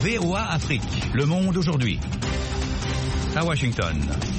VOA Afrique, le monde aujourd'hui. À Washington.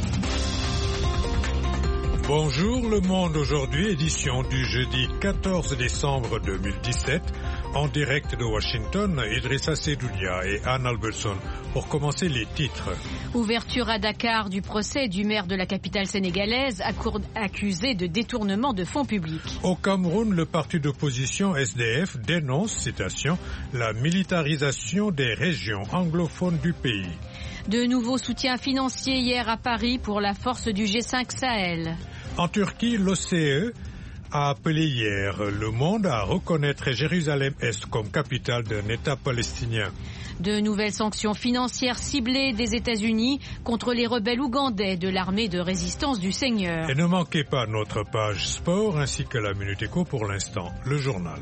Bonjour, le monde aujourd'hui, édition du jeudi 14 décembre 2017. En direct de Washington, Idrissa Sedounia et Anne Albertson. Pour commencer, les titres. Ouverture à Dakar du procès du maire de la capitale sénégalaise accusé de détournement de fonds publics. Au Cameroun, le parti d'opposition SDF dénonce, citation, la militarisation des régions anglophones du pays. De nouveaux soutiens financiers hier à Paris pour la force du G5 Sahel. En Turquie, l'OCDE a appelé hier le monde à reconnaître Jérusalem-Est comme capitale d'un État palestinien. De nouvelles sanctions financières ciblées des États-Unis contre les rebelles ougandais de l'armée de résistance du Seigneur. Et ne manquez pas notre page sport ainsi que la Minute Éco pour l'instant, le journal.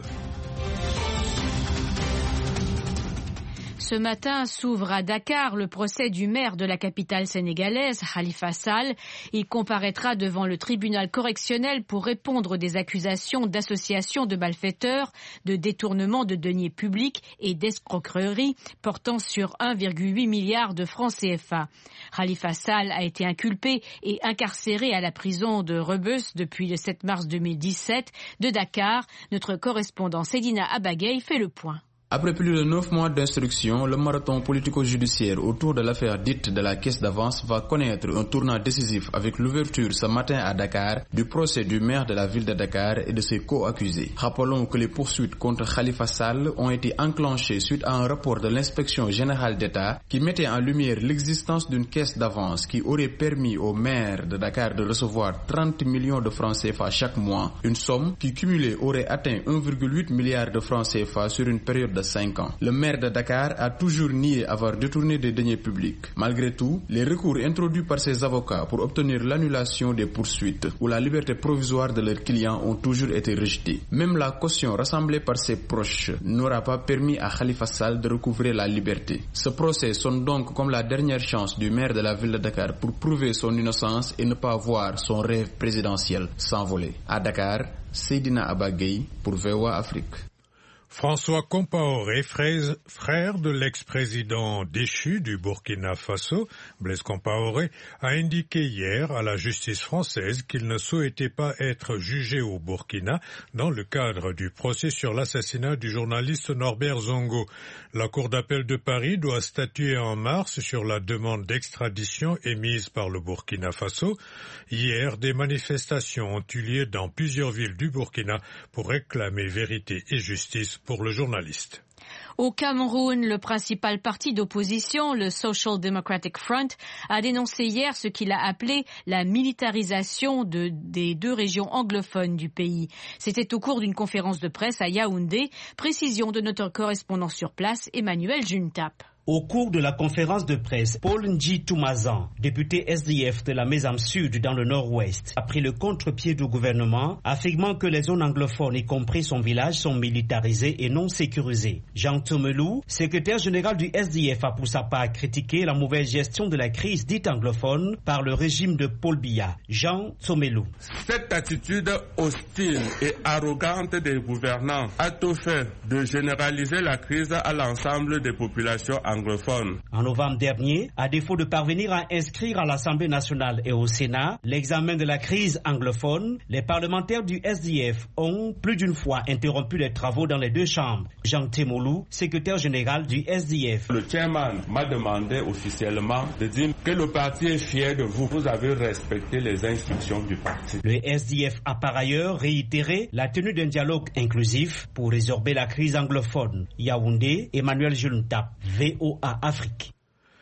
Ce matin s'ouvre à Dakar le procès du maire de la capitale sénégalaise, Khalifa Sall. Il comparaîtra devant le tribunal correctionnel pour répondre des accusations d'association de malfaiteurs, de détournement de deniers publics et d'escroquerie portant sur 1,8 milliard de francs CFA. Khalifa Sall a été inculpé et incarcéré à la prison de Rebeuss depuis le 7 mars 2017. De Dakar, notre correspondant Sedina Abagay fait le point. Après plus de 9 mois d'instruction, le marathon politico-judiciaire autour de l'affaire dite de la caisse d'avance va connaître un tournant décisif avec l'ouverture ce matin à Dakar du procès du maire de la ville de Dakar et de ses co-accusés. Rappelons que les poursuites contre Khalifa Sall ont été enclenchées suite à un rapport de l'inspection générale d'État qui mettait en lumière l'existence d'une caisse d'avance qui aurait permis au maire de Dakar de recevoir 30 millions de francs CFA chaque mois, une somme qui cumulée aurait atteint 1,8 milliard de francs CFA sur une période de 5 ans. Le maire de Dakar a toujours nié avoir détourné des deniers publics. Malgré tout, les recours introduits par ses avocats pour obtenir l'annulation des poursuites ou la liberté provisoire de leurs clients ont toujours été rejetés. Même la caution rassemblée par ses proches n'aura pas permis à Khalifa Sall de recouvrer la liberté. Ce procès sonne donc comme la dernière chance du maire de la ville de Dakar pour prouver son innocence et ne pas voir son rêve présidentiel s'envoler. À Dakar, Seydina Abagay pour VOA Afrique. François Compaoré, frère de l'ex-président déchu du Burkina Faso, Blaise Compaoré, a indiqué hier à la justice française qu'il ne souhaitait pas être jugé au Burkina dans le cadre du procès sur l'assassinat du journaliste Norbert Zongo. La Cour d'appel de Paris doit statuer en mars sur la demande d'extradition émise par le Burkina Faso. Hier, des manifestations ont eu lieu dans plusieurs villes du Burkina pour réclamer vérité et justice pour le journaliste. Au Cameroun, le principal parti d'opposition, le Social Democratic Front, a dénoncé hier ce qu'il a appelé la militarisation des 2 régions anglophones du pays. C'était au cours d'une conférence de presse à Yaoundé. Précision de notre correspondant sur place, Emmanuel Juntap. Au cours de la conférence de presse, Paul Ndji Toumazan, député SDF de la Mézam Sud dans le nord-ouest, a pris le contre-pied du gouvernement, affirmant que les zones anglophones, y compris son village, sont militarisées et non sécurisées. Jean Tomelou, secrétaire général du SDF, a pour sa part critiqué la mauvaise gestion de la crise dite anglophone par le régime de Paul Biya. Jean Tomelou. Cette attitude hostile et arrogante des gouvernants a tout fait de généraliser la crise à l'ensemble des populations anglophones. En novembre dernier, à défaut de parvenir à inscrire à l'Assemblée nationale et au Sénat l'examen de la crise anglophone, les parlementaires du SDF ont plus d'une fois interrompu les travaux dans les 2 chambres. Jean Temoulou, secrétaire général du SDF. Le chairman m'a demandé officiellement de dire que le parti est fier de vous. Vous avez respecté les instructions du parti. Le SDF a par ailleurs réitéré la tenue d'un dialogue inclusif pour résorber la crise anglophone. Yaoundé, Emmanuel Juntap, VOA Afrique.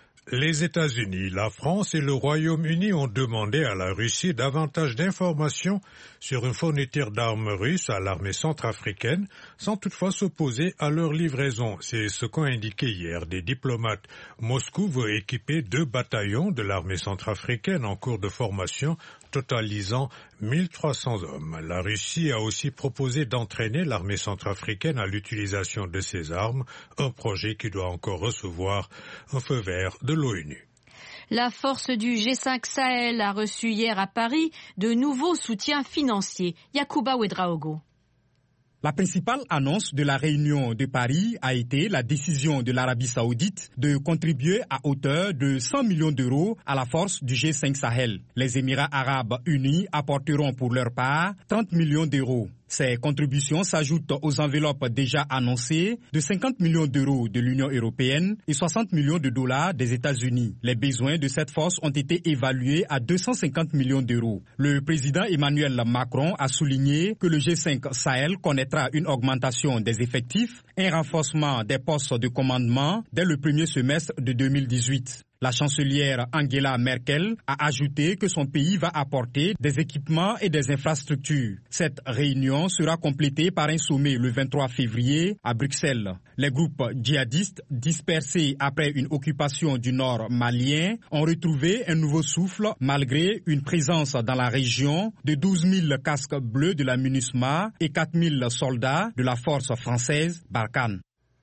Les États-Unis, la France et le Royaume-Uni ont demandé à la Russie davantage d'informations sur une fourniture d'armes russes à l'armée centrafricaine, sans toutefois s'opposer à leur livraison. C'est ce qu'ont indiqué hier des diplomates. Moscou veut équiper 2 bataillons de l'armée centrafricaine en cours de formation, totalisant 1300 hommes. La Russie a aussi proposé d'entraîner l'armée centrafricaine à l'utilisation de ces armes, un projet qui doit encore recevoir un feu vert de l'ONU. La force du G5 Sahel a reçu hier à Paris de nouveaux soutiens financiers. Yacouba Ouedraogo. La principale annonce de la réunion de Paris a été la décision de l'Arabie Saoudite de contribuer à hauteur de 100 millions d'euros à la force du G5 Sahel. Les Émirats arabes unis apporteront pour leur part 30 millions d'euros. Ces contributions s'ajoutent aux enveloppes déjà annoncées de 50 millions d'euros de l'Union européenne et 60 millions de dollars des États-Unis. Les besoins de cette force ont été évalués à 250 millions d'euros. Le président Emmanuel Macron a souligné que le G5 Sahel connaîtra une augmentation des effectifs, un renforcement des postes de commandement dès le premier semestre de 2018. La chancelière Angela Merkel a ajouté que son pays va apporter des équipements et des infrastructures. Cette réunion sera complétée par un sommet le 23 février à Bruxelles. Les groupes djihadistes dispersés après une occupation du nord malien ont retrouvé un nouveau souffle malgré une présence dans la région de 12 000 casques bleus de la MINUSMA et 4 000 soldats de la force française Barkhane.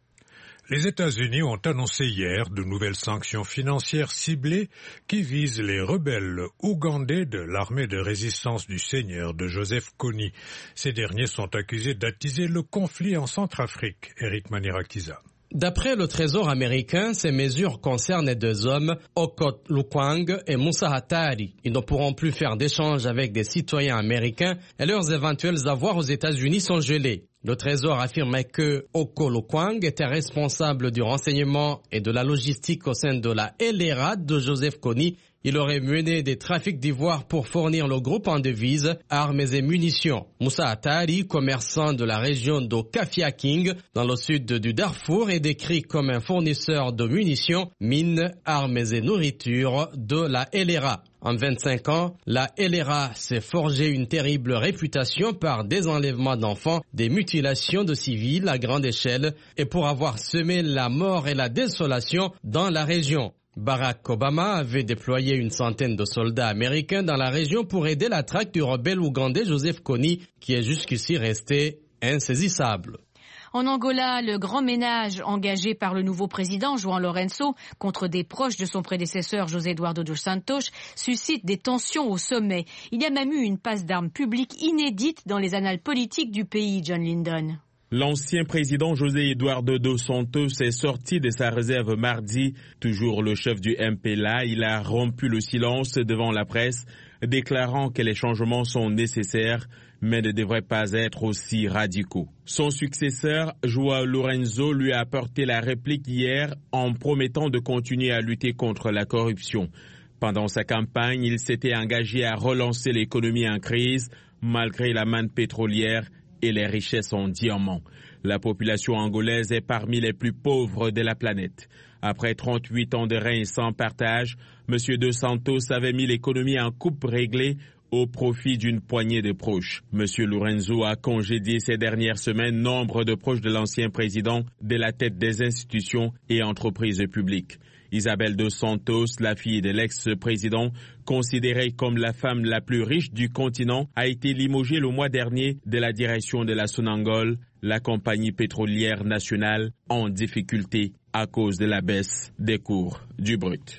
Les États-Unis ont annoncé hier de nouvelles sanctions financières ciblées qui visent les rebelles ougandais de l'armée de résistance du Seigneur de Joseph Kony. Ces derniers sont accusés d'attiser le conflit en Centrafrique. Eric Manirakiza. D'après le Trésor américain, ces mesures concernent deux hommes, Okot Lukwang et Moussa Hatari. Ils ne pourront plus faire d'échanges avec des citoyens américains et leurs éventuels avoirs aux États-Unis sont gelés. Le Trésor affirmait que Okot Lukwang était responsable du renseignement et de la logistique au sein de la LRA de Joseph Kony. Il aurait mené des trafics d'ivoire pour fournir le groupe en devises, armes et munitions. Moussa Hatari, commerçant de la région de Kafiaking, dans le sud du Darfour, est décrit comme un fournisseur de munitions, mines, armes et nourriture de la LRA. En 25 ans, la LRA s'est forgé une terrible réputation par des enlèvements d'enfants, des mutilations de civils à grande échelle et pour avoir semé la mort et la désolation dans la région. Barack Obama avait déployé une centaine de soldats américains dans la région pour aider la traque du rebelle ougandais Joseph Kony, qui est jusqu'ici resté insaisissable. En Angola, le grand ménage engagé par le nouveau président João Lourenço contre des proches de son prédécesseur José Eduardo dos Santos suscite des tensions au sommet. Il y a même eu une passe d'armes publique inédite dans les annales politiques du pays, John Lyndon. L'ancien président José Eduardo dos Santos est sorti de sa réserve mardi. Toujours le chef du MPLA, il a rompu le silence devant la presse, déclarant que les changements sont nécessaires, mais ne devraient pas être aussi radicaux. Son successeur, João Lourenço, lui a apporté la réplique hier en promettant de continuer à lutter contre la corruption. Pendant sa campagne, il s'était engagé à relancer l'économie en crise, malgré la manne pétrolière et les richesses en diamants. La population angolaise est parmi les plus pauvres de la planète. Après 38 ans de règne sans partage, M. Dos Santos avait mis l'économie en coupe réglée au profit d'une poignée de proches. M. Lourenço a congédié ces dernières semaines nombre de proches de l'ancien président de la tête des institutions et entreprises publiques. Isabel dos Santos, la fille de l'ex-président, considérée comme la femme la plus riche du continent, a été limogée le mois dernier de la direction de la Sonangol, la compagnie pétrolière nationale en difficulté à cause de la baisse des cours du brut.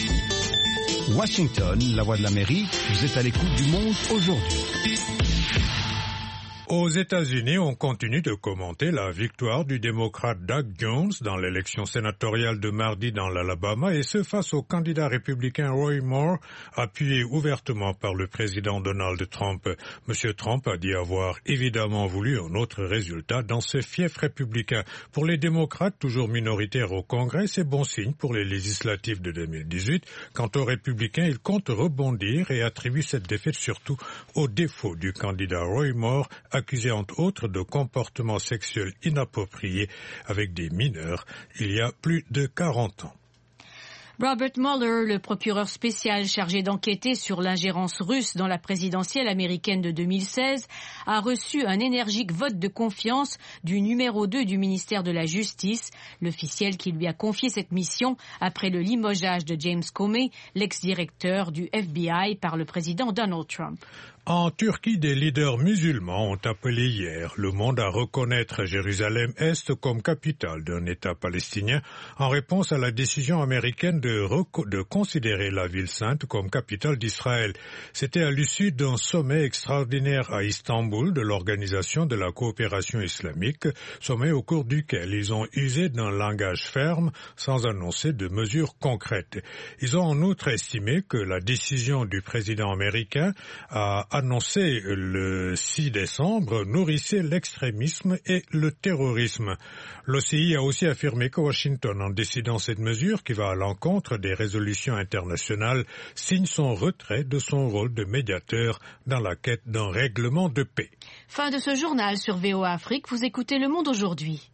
Washington, la voix de l'Amérique, vous êtes à l'écoute du monde aujourd'hui. Aux États-Unis, on continue de commenter la victoire du démocrate Doug Jones dans l'élection sénatoriale de mardi dans l'Alabama, et ce face au candidat républicain Roy Moore, appuyé ouvertement par le président Donald Trump. M. Trump a dit avoir évidemment voulu un autre résultat dans ce fief républicain. Pour les démocrates, toujours minoritaires au Congrès, c'est bon signe pour les législatives de 2018. Quant aux républicains, ils comptent rebondir et attribuent cette défaite surtout au défaut du candidat Roy Moore, accusé entre autres de comportements sexuels inappropriés avec des mineurs il y a plus de 40 ans. Robert Mueller, le procureur spécial chargé d'enquêter sur l'ingérence russe dans la présidentielle américaine de 2016, a reçu un énergique vote de confiance du numéro 2 du ministère de la Justice, l'officiel qui lui a confié cette mission après le limogeage de James Comey, l'ex-directeur du FBI, par le président Donald Trump. En Turquie, des leaders musulmans ont appelé hier le monde à reconnaître Jérusalem-Est comme capitale d'un État palestinien en réponse à la décision américaine de considérer la ville sainte comme capitale d'Israël. C'était à l'issue d'un sommet extraordinaire à Istanbul de l'Organisation de la coopération islamique, sommet au cours duquel ils ont usé d'un langage ferme sans annoncer de mesures concrètes. Ils ont en outre estimé que la décision du président américain a annoncé le 6 décembre nourrissait l'extrémisme et le terrorisme. L'OCI a aussi affirmé que Washington, en décidant cette mesure qui va à l'encontre des résolutions internationales, signe son retrait de son rôle de médiateur dans la quête d'un règlement de paix. Fin de ce journal sur VOA Afrique. Vous écoutez Le Monde aujourd'hui.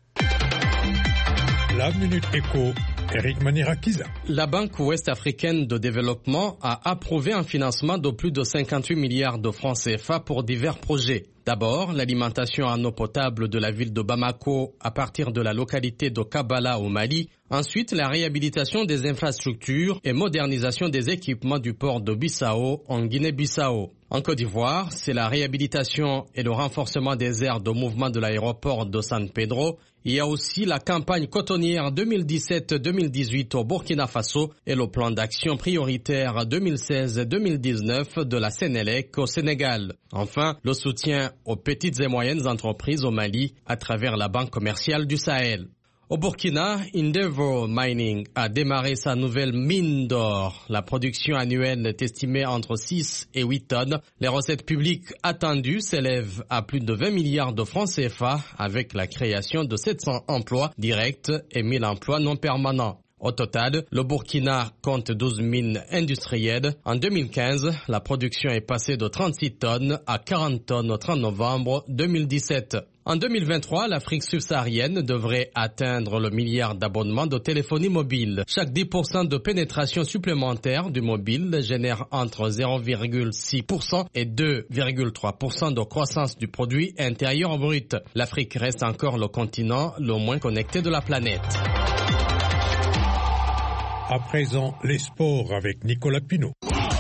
La Minute Éco. Eric Manirakiza. La Banque ouest-africaine de développement a approuvé un financement de plus de 58 milliards de francs CFA pour divers projets. D'abord, l'alimentation en eau potable de la ville de Bamako à partir de la localité de Kabala au Mali. Ensuite, la réhabilitation des infrastructures et modernisation des équipements du port de Bissau en Guinée-Bissau. En Côte d'Ivoire, c'est la réhabilitation et le renforcement des aires de mouvement de l'aéroport de San Pedro. Il y a aussi la campagne cotonnière 2017-2018 au Burkina Faso et le plan d'action prioritaire 2016-2019 de la Sénélec au Sénégal. Enfin, le soutien aux petites et moyennes entreprises au Mali à travers la Banque commerciale du Sahel. Au Burkina, Endeavour Mining a démarré sa nouvelle mine d'or. La production annuelle est estimée entre 6 et 8 tonnes. Les recettes publiques attendues s'élèvent à plus de 20 milliards de francs CFA avec la création de 700 emplois directs et 1000 emplois non permanents. Au total, le Burkina compte 12 mines industrielles. En 2015, la production est passée de 36 tonnes à 40 tonnes au 30 novembre 2017. En 2023, l'Afrique subsaharienne devrait atteindre le milliard d'abonnements de téléphonie mobile. Chaque 10% de pénétration supplémentaire du mobile génère entre 0,6% et 2,3% de croissance du produit intérieur brut. L'Afrique reste encore le continent le moins connecté de la planète. À présent, les sports avec Nicolas Pinault.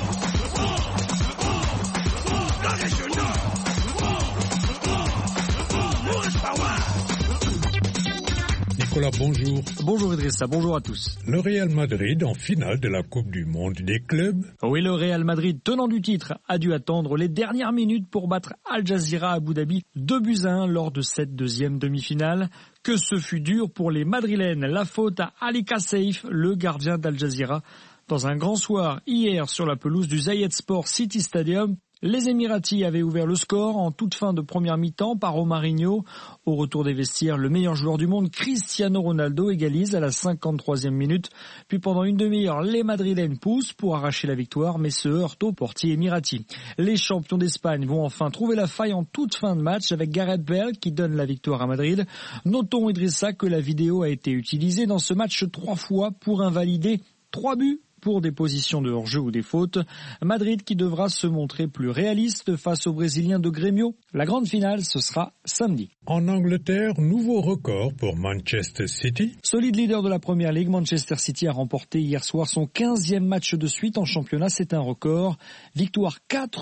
Nicolas, bonjour. Bonjour Idrissa, bonjour à tous. Le Real Madrid en finale de la Coupe du Monde des clubs. Oui, le Real Madrid, tenant du titre, a dû attendre les dernières minutes pour battre Al Jazeera à Abu Dhabi 2-1 lors de cette deuxième demi-finale. Que ce fut dur pour les Madrilènes. La faute à Ali Kassaif, le gardien d'Al Jazeera. Dans un grand soir hier sur la pelouse du Zayed Sport City Stadium, les Émiratis avaient ouvert le score en toute fin de première mi-temps par Romarinho. Au retour des vestiaires, le meilleur joueur du monde, Cristiano Ronaldo, égalise à la 53e minute. Puis pendant une demi-heure, les Madrilènes poussent pour arracher la victoire, mais se heurtent au portier émirati. Les champions d'Espagne vont enfin trouver la faille en toute fin de match avec Gareth Bale qui donne la victoire à Madrid. Notons, Idrissa, que la vidéo a été utilisée dans ce match 3 fois pour invalider 3 buts pour des positions de hors-jeu ou des fautes. Madrid qui devra se montrer plus réaliste face aux Brésiliens de Grêmio. La grande finale, ce sera samedi. En Angleterre, nouveau record pour Manchester City. Solide leader de la Premier League, Manchester City a remporté hier soir son 15e match de suite en championnat. C'est un record. Victoire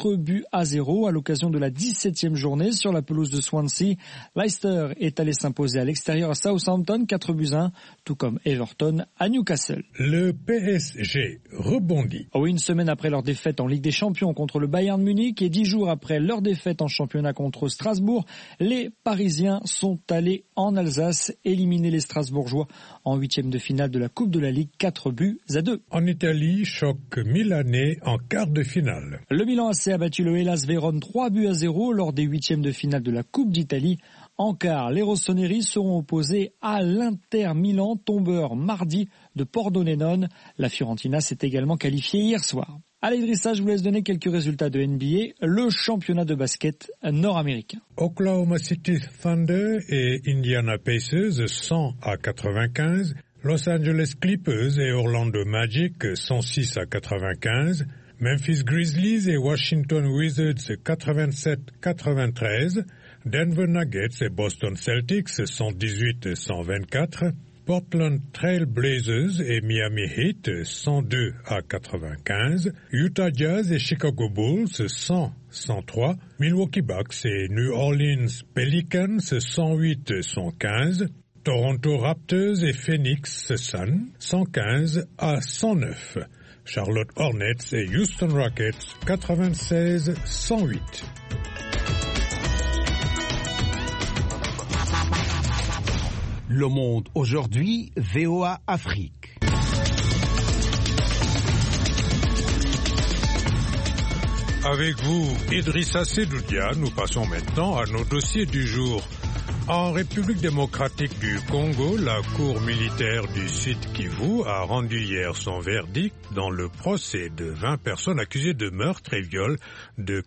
4-0 à l'occasion de la 17e journée sur la pelouse de Swansea. Leicester est allé s'imposer à l'extérieur à Southampton 4-1, tout comme Everton à Newcastle. Le PSG rebondit. Oui, une semaine après leur défaite en Ligue des Champions contre le Bayern Munich et 10 jours après leur défaite en championnat contre Strasbourg, les Parisiens sont allés en Alsace éliminer les Strasbourgeois en 8e de finale de la Coupe de la Ligue 4-2. En Italie, choc milanais en quart de finale. Le Milan AC a battu le Hellas Vérone 3-0 lors des 8e de finale de la Coupe d'Italie. En quart, les rossoneri seront opposés à l'Inter Milan, tombeur mardi de Pordenone. La Fiorentina s'est également qualifiée hier soir. Allez Idrissa, je vous laisse donner quelques résultats de NBA, le championnat de basket nord-américain. Oklahoma City Thunder et Indiana Pacers 100-95, Los Angeles Clippers et Orlando Magic 106-95, Memphis Grizzlies et Washington Wizards 87-93, Denver Nuggets et Boston Celtics 118-124, Portland Trail Blazers et Miami Heat 102-95, Utah Jazz et Chicago Bulls 100-103, Milwaukee Bucks et New Orleans Pelicans 108-115, Toronto Raptors et Phoenix Suns 115-109, Charlotte Hornets et Houston Rockets 96-108. Le Monde aujourd'hui, VOA Afrique. Avec vous, Idrissa Sedoudia, nous passons maintenant à nos dossiers du jour. En République démocratique du Congo, la Cour militaire du Sud Kivu a rendu hier son verdict dans le procès de 20 personnes accusées de meurtre et viol de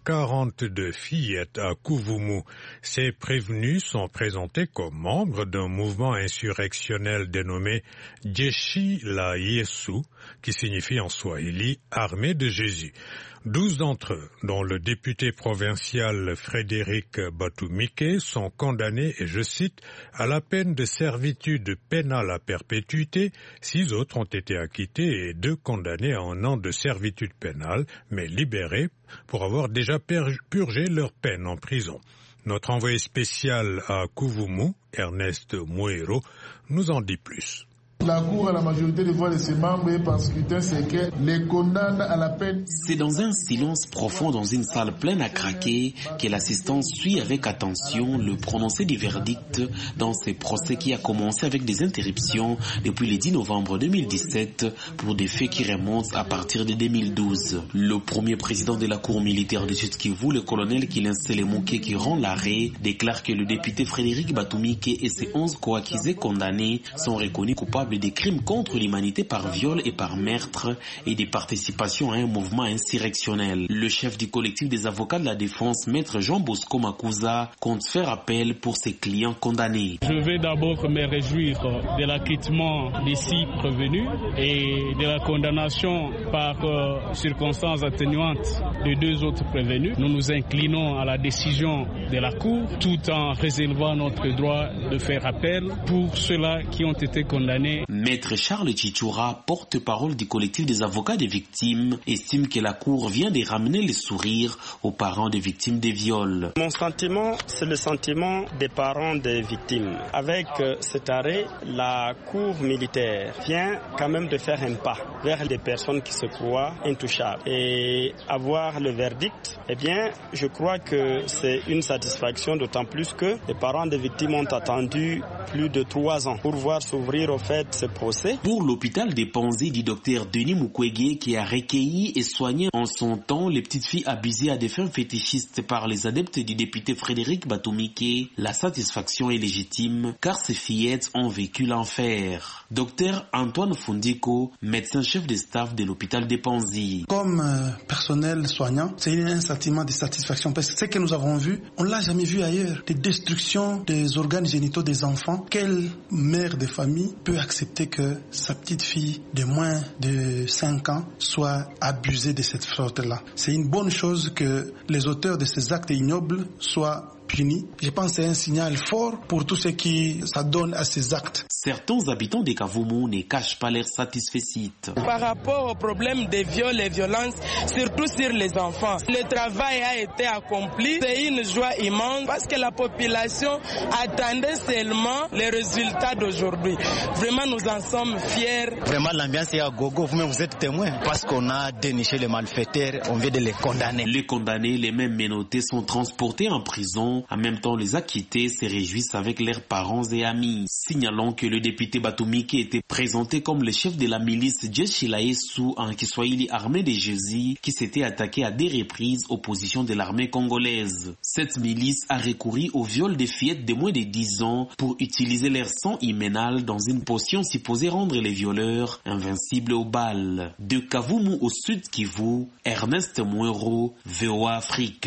42 fillettes à Kuvumu. Ces prévenus sont présentés comme membres d'un mouvement insurrectionnel dénommé Jeshi la Yesu, qui signifie en Swahili « Armée de Jésus ». 12 d'entre eux, dont le député provincial Frédéric Batumike, sont condamnés, et je cite, à la peine de servitude pénale à perpétuité. 6 autres ont été acquittés et 2 condamnés à 1 an de servitude pénale, mais libérés pour avoir déjà purgé leur peine en prison. Notre envoyé spécial à Kuvumu, Ernest Mouero, nous en dit plus. La Cour à la majorité des voix de ses membres et par scrutin secret les condamne à la peine. C'est dans un silence profond, dans une salle pleine à craquer, que l'assistance suit avec attention le prononcé du verdict dans ces procès qui a commencé avec des interruptions depuis le 10 novembre 2017 pour des faits qui remontent à partir de 2012. Le premier président de la Cour militaire de Sud-Kivu, le colonel Kilin Selemuke, qui rend l'arrêt, déclare que le député Frédéric Batumike et ses 11 co-accusés condamnés sont reconnus coupables des crimes contre l'humanité par viol et par meurtre et des participations à un mouvement insurrectionnel. Le chef du collectif des avocats de la défense, maître Jean Bosco Makuza, compte faire appel pour ses clients condamnés. Je vais d'abord me réjouir de l'acquittement des 6 prévenus et de la condamnation par circonstances atténuantes de 2 autres prévenus. Nous nous inclinons à la décision de la Cour tout en réservant notre droit de faire appel pour ceux-là qui ont été condamnés. Maître Charles Chichoura, porte-parole du collectif des avocats des victimes, estime que la Cour vient de ramener le sourire aux parents des victimes des viols. Mon sentiment, c'est le sentiment des parents des victimes. Avec cet arrêt, la Cour militaire vient quand même de faire un pas vers des personnes qui se croient intouchables. Et avoir le verdict, eh bien, je crois que c'est une satisfaction, d'autant plus que les parents des victimes ont attendu plus de 3 ans pour voir s'ouvrir au fait ce procès. Pour l'hôpital des Panzi du docteur Denis Mukwege, qui a recueilli et soigné en son temps les petites filles abusées à des fins fétichistes par les adeptes du député Frédéric Batumike, la satisfaction est légitime car ces fillettes ont vécu l'enfer. Docteur Antoine Fundiko, médecin-chef de staff de l'hôpital des Panzi. Comme personnel soignant, c'est un sentiment de satisfaction parce que ce que nous avons vu, on l'a jamais vu ailleurs. Des destructions des organes génitaux des enfants. Quelle mère de famille peut accepter que sa petite fille de moins de 5 ans soit abusée de cette sorte-là? C'est une bonne chose que les auteurs de ces actes ignobles soient punis. Je pense que c'est un signal fort pour tous ceux qui s'adonnent à ces actes. Certains habitants de Kavumu ne cachent pas leur satisfaction. Par rapport au problème des viols et violences, surtout sur les enfants, le travail a été accompli. C'est une joie immense parce que la population attendait seulement les résultats d'aujourd'hui. Vraiment, nous en sommes fiers. Vraiment, l'ambiance est à gogo. Vous-même, vous êtes témoin parce qu'on a déniché les malfaiteurs. On vient de les condamner. Les condamnés, les mêmes menottés, sont transportés en prison. En même temps, les acquittés se réjouissent avec leurs parents et amis. Signalons que le député Batumike était présenté comme le chef de la milice Jeshi la Yesu en Kiswahili armée de Jésus qui s'était attaqué à des reprises aux positions de l'armée congolaise. Cette milice a recouru au viol des fillettes de moins de 10 ans pour utiliser leur sang hyménal dans une potion supposée rendre les violeurs invincibles aux balles. De Kavumu au Sud Kivu, Ernest Mouero, VOA Afrique.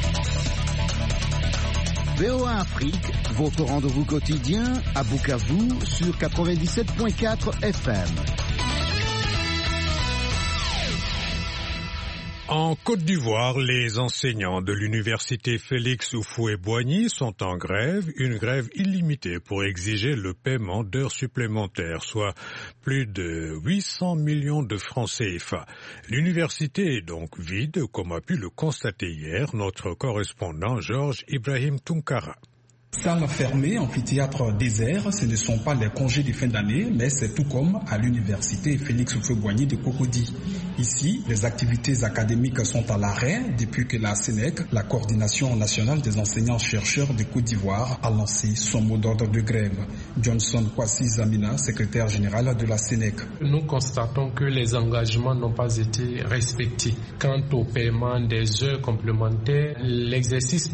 VOA Afrique, votre rendez-vous quotidien à Bukavu sur 97.4 FM. En Côte d'Ivoire, les enseignants de l'université Félix Houphouët-Boigny sont en grève, une grève illimitée pour exiger le paiement d'heures supplémentaires, soit plus de 800 millions de francs CFA. L'université est donc vide, comme a pu le constater hier notre correspondant Georges Ibrahim Tunkara. Salle fermée, amphithéâtre désert, ce ne sont pas les congés de fin d'année, mais c'est tout comme à l'université Félix Houphouët-Boigny de Cocody. Ici, les activités académiques sont à l'arrêt depuis que la SENEC, la coordination nationale des enseignants-chercheurs de Côte d'Ivoire, a lancé son mot d'ordre de grève. Johnson Kwasi Zamina, secrétaire général de la SENEC. Nous constatons que les engagements n'ont pas été respectés. Quant au paiement des heures complémentaires, l'exercice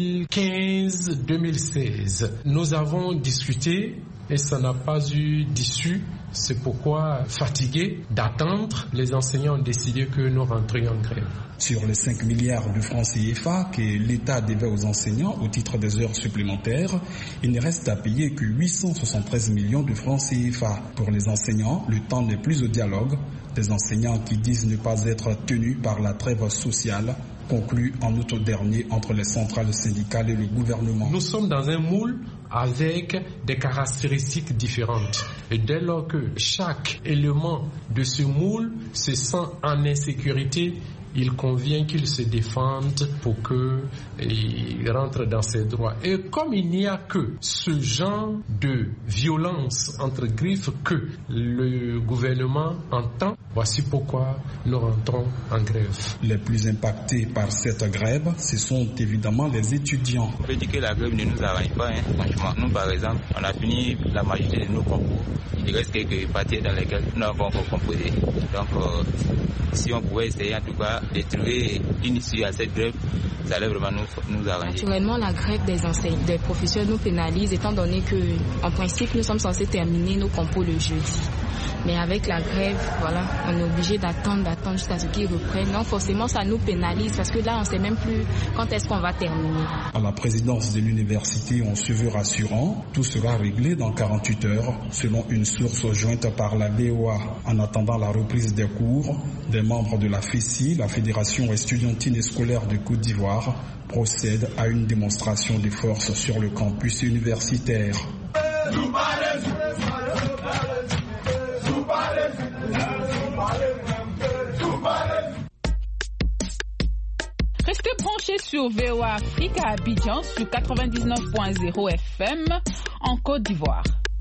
2015-2016, nous avons discuté et ça n'a pas eu d'issue. C'est pourquoi, fatigués d'attendre, les enseignants ont décidé que nous rentrions en grève. Sur les 5 milliards de francs CFA que l'État devait aux enseignants au titre des heures supplémentaires, il ne reste à payer que 873 millions de francs CFA. Pour les enseignants, le temps n'est plus au dialogue. Des enseignants qui disent ne pas être tenus par la trêve sociale conclue en août dernier entre les centrales syndicales et le gouvernement. Nous sommes dans un moule avec des caractéristiques différentes. Et dès lors que chaque élément de ce moule se sent en insécurité, il convient qu'il se défende pour qu'il rentre dans ses droits. Et comme il n'y a que ce genre de violence entre griffes que le gouvernement entend, voici pourquoi nous rentrons en grève. Les plus impactés par cette grève, ce sont évidemment les étudiants. On peut dire que la grève ne nous arrange pas, franchement. Nous, par exemple, on a fini la majorité de nos concours. Il reste quelques parties dans lesquelles nous n'avons pas encore composé. Donc, si on pouvait essayer en tout cas de trouver une issue à cette grève, ça allait vraiment nous arranger. Naturellement, la grève des professeurs nous pénalise étant donné que, en principe, nous sommes censés terminer nos compos le jeudi. Mais avec la grève, voilà, on est obligé d'attendre jusqu'à ce qu'ils reprennent. Donc forcément, ça nous pénalise parce que là, on ne sait même plus quand est-ce qu'on va terminer. À la présidence de l'université, on se veut rassurant. Tout sera réglé dans 48 heures, selon une source jointe par la BOA. En attendant la reprise des cours, des membres de la FESI, la Fédération estudiantine et scolaire de Côte d'Ivoire, procèdent à une démonstration de force sur le campus universitaire. Restez branchés sur VOA Afrique à Abidjan sur 99.0 FM en Côte d'Ivoire.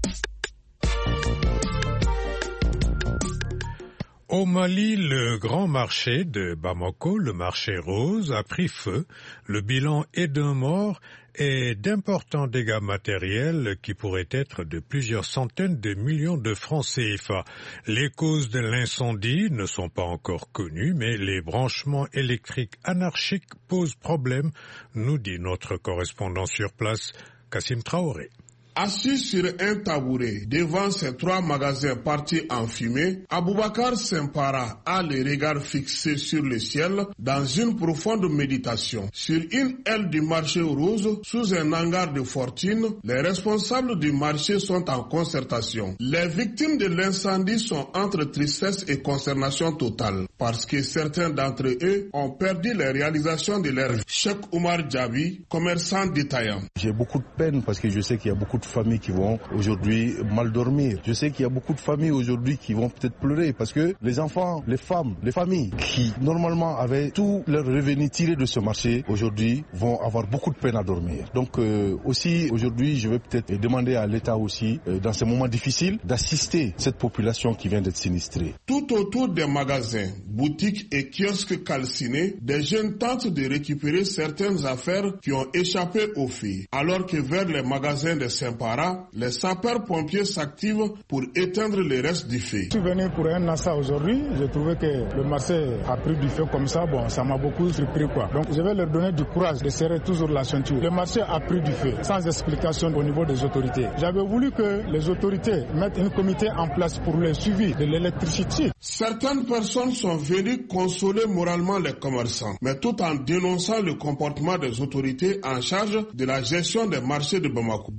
Au Mali, le grand marché de Bamako, le marché rose, a pris feu. Le bilan est d'un mort et d'importants dégâts matériels qui pourraient être de plusieurs centaines de millions de francs CFA. Les causes de l'incendie ne sont pas encore connues, mais les branchements électriques anarchiques posent problème, nous dit notre correspondant sur place, Kassim Traoré. Assis sur un tabouret devant ces 3 magasins partis en fumée, Aboubakar Sempara a les regards fixés sur le ciel dans une profonde méditation. Sur une aile du marché rose, sous un hangar de fortune, les responsables du marché sont en concertation. Les victimes de l'incendie sont entre tristesse et consternation totale parce que certains d'entre eux ont perdu les réalisations de leur vie. Cheikh Oumar Djabi, commerçant détaillant. J'ai beaucoup de peine parce que je sais qu'il y a beaucoup de familles qui vont aujourd'hui mal dormir. Je sais qu'il y a beaucoup de familles aujourd'hui qui vont peut-être pleurer parce que les enfants, les femmes, les familles qui normalement avaient tout leur revenu tiré de ce marché aujourd'hui vont avoir beaucoup de peine à dormir. Donc aussi aujourd'hui je vais peut-être demander à l'État aussi dans ces moments difficiles d'assister cette population qui vient d'être sinistrée. Tout autour des magasins, boutiques et kiosques calcinés, des jeunes tentent de récupérer certaines affaires qui ont échappé au feu. Alors que vers les magasins de Sempara, les sapeurs-pompiers s'activent pour éteindre les restes du feu. Je suis venu pour un Nassa aujourd'hui. J'ai trouvé que le marché a pris du feu comme ça. Bon, ça m'a beaucoup surpris quoi. Donc je vais leur donner du courage de serrer toujours la ceinture. Le marché a pris du feu sans explication au niveau des autorités. J'avais voulu que les autorités mettent un comité en place pour le suivi de l'électricité. Certaines personnes sont venues consoler moralement les commerçants, mais tout en dénonçant le comportement des autorités en charge de la gestion des marchés de Bamako. Bouboula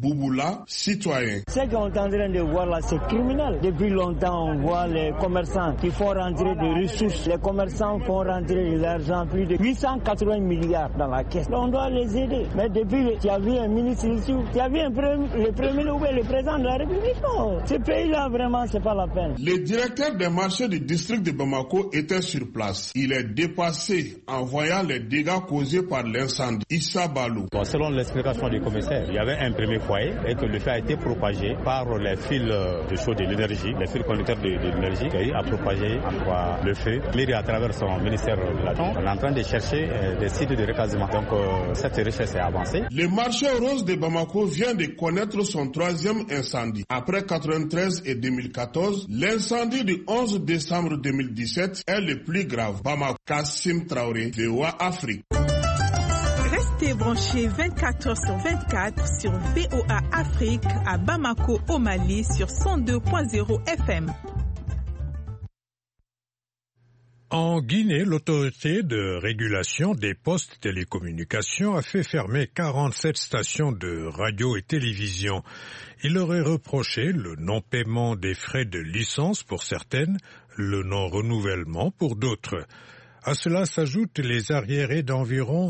soldats citoyens. Ce qu'on est en train de voir là, c'est criminel. Depuis longtemps, on voit les commerçants qui font rentrer des ressources. Les commerçants font rentrer de l'argent, plus de 880 milliards dans la caisse. On doit les aider. Mais depuis, tu as vu un ministre ici, tu as vu le premier ou le président de la République. Non, ce pays-là, vraiment, c'est pas la peine. Le directeur des marchés du district de Bamako était sur place. Il est dépassé en voyant les dégâts causés par l'incendie. Issa Balou. Bon, selon l'explication du commissaire, il y avait un premier foyer et que le feu a été propagé par les fils de chaud de l'énergie, les fils conducteurs de l'énergie, qui a propagé le feu. Mairie, à travers son ministère de la on est en train de chercher des sites de recasement. Donc cette recherche est avancée. Le marché rose de Bamako vient de connaître son troisième incendie. Après 1993 et 2014, l'incendie du 11 décembre 2017 est le plus grave. Bamako, Kassim Traoré, VOA Afrique. Restez branchés 24h/24 sur VOA Afrique à Bamako au Mali sur 102.0 FM. En Guinée, l'autorité de régulation des postes télécommunications a fait fermer 47 stations de radio et télévision. Il leur est reproché le non-paiement des frais de licence pour certaines, le non-renouvellement pour d'autres. À cela s'ajoutent les arriérés d'environ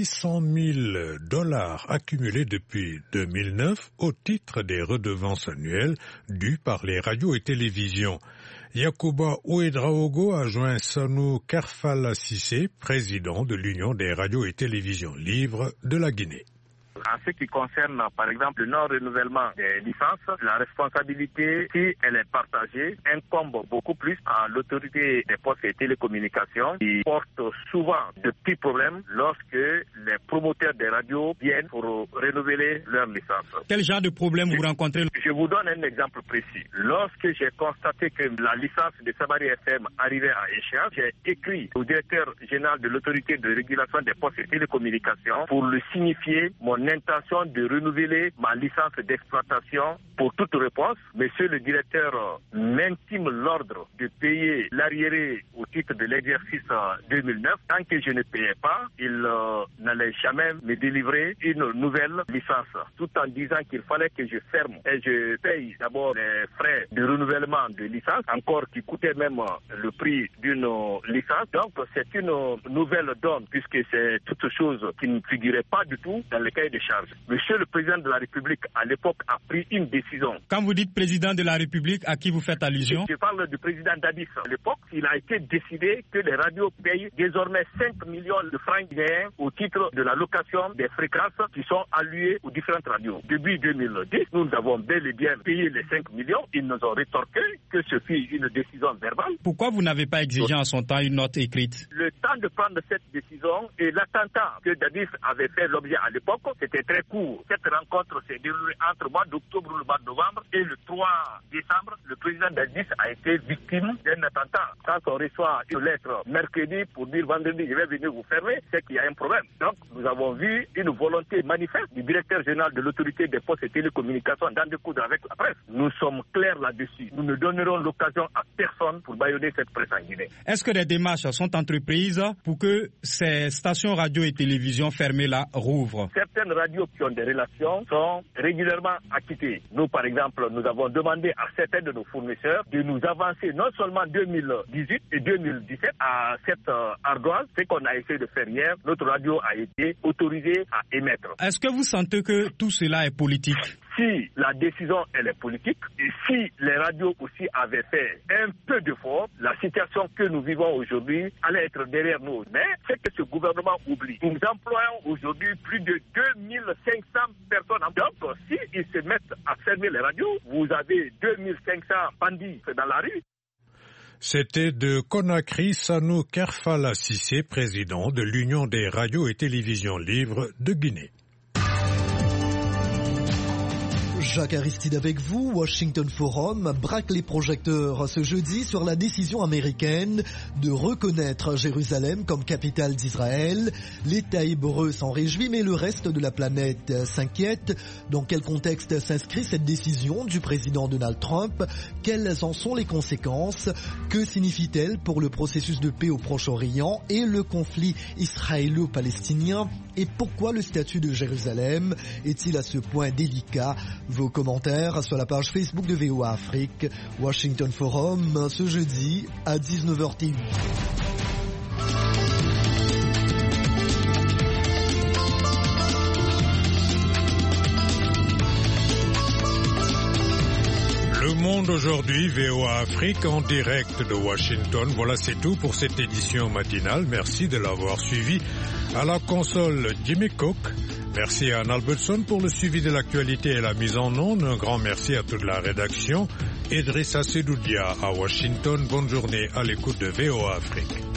$600,000 accumulés depuis 2009 au titre des redevances annuelles dues par les radios et télévisions. Yacouba Ouedraogo a joint Sanou Kerfala Cissé, président de l'Union des radios et télévisions libres de la Guinée. En ce qui concerne, par exemple, le non-renouvellement des licences, la responsabilité, si elle est partagée, incombe beaucoup plus à l'autorité des postes et télécommunications qui porte souvent de petits problèmes lorsque les promoteurs des radios viennent pour renouveler leurs licences. Quel genre de problème vous rencontrez? Je vous donne un exemple précis. Lorsque j'ai constaté que la licence de Sabari FM arrivait à échéance, j'ai écrit au directeur général de l'autorité de régulation des postes et télécommunications pour lui signifier mon intention de renouveler ma licence d'exploitation. Pour toute réponse, monsieur le directeur m'intime l'ordre de payer l'arriéré au titre de l'exercice 2009. Tant que je ne payais pas, il n'allait jamais me délivrer une nouvelle licence, tout en disant qu'il fallait que je ferme et je paye d'abord les frais de renouvellement de licence, encore qui coûtaient même le prix d'une licence. Donc c'est une nouvelle donne, puisque c'est toute chose qui ne figurait pas du tout dans le cahier de charge. Monsieur le président de la République, à l'époque, a pris une décision. Quand vous dites président de la République, à qui vous faites allusion? Je parle du président Dadis. À l'époque, il a été décidé que les radios payent désormais 5 millions de francs guinéens au titre de la location des fréquences qui sont allouées aux différentes radios. Début 2010, nous avons bel et bien payé les 5 millions. Ils nous ont rétorqué que ce fut une décision verbale. Pourquoi vous n'avez pas exigé en son temps une note écrite? Le temps de prendre cette décision et l'attentat que Dadis avait fait l'objet à l'époque, c'était très court. Cette rencontre s'est déroulée entre le mois d'octobre et le mois de novembre, et le 3 décembre, le président Dadis a été victime d'un attentat. Quand on reçoit une lettre mercredi pour dire vendredi je vais venir vous fermer, c'est qu'il y a un problème. Donc nous avons vu une volonté manifeste du directeur général de l'autorité des postes et télécommunications d'en découdre avec la presse. Nous sommes clairs là-dessus. Nous ne donnerons l'occasion à personne pour bâillonner cette presse en Guinée. Est-ce que des démarches sont entreprises pour que ces stations radio et télévision fermées là rouvrent? Certaines radios qui ont des relations sont régulièrement acquittées. Nous, par exemple, nous avons demandé à certains de nos fournisseurs de nous avancer non seulement 2018 et 2017 à cette ardoise. Ce qu'on a essayé de faire hier, notre radio a été autorisée à émettre. Est-ce que vous sentez que tout cela est politique? Si la décision elle est politique et si les radios aussi avaient fait un peu d'effort, la situation que nous vivons aujourd'hui allait être derrière nous. Mais c'est que ce gouvernement oublie. Nous employons aujourd'hui plus de 2500 personnes. Donc s'ils se mettent à fermer les radios, vous avez 2500 bandits dans la rue. C'était de Conakry Sanou Kerfala Cissé, président de l'Union des radios et télévisions libres de Guinée. Jacques Aristide avec vous. Washington Forum braque les projecteurs ce jeudi sur la décision américaine de reconnaître Jérusalem comme capitale d'Israël. L'État hébreu s'en réjouit, mais le reste de la planète s'inquiète. Dans quel contexte s'inscrit cette décision du président Donald Trump? Quelles en sont les conséquences? Que signifie-t-elle pour le processus de paix au Proche-Orient et le conflit israélo-palestinien? Et pourquoi le statut de Jérusalem est-il à ce point délicat? vos commentaires sur la page Facebook de VOA Afrique. Washington Forum, ce jeudi à 19h TU. Le Monde aujourd'hui, VOA Afrique en direct de Washington. Voilà, c'est tout pour cette édition matinale. Merci de l'avoir suivi. À la console, Jimmy Cook. Merci à Anne Albertson pour le suivi de l'actualité et la mise en onde. Un grand merci à toute la rédaction. Idrissa Sedoudia à Washington. Bonne journée à l'écoute de VOA Afrique.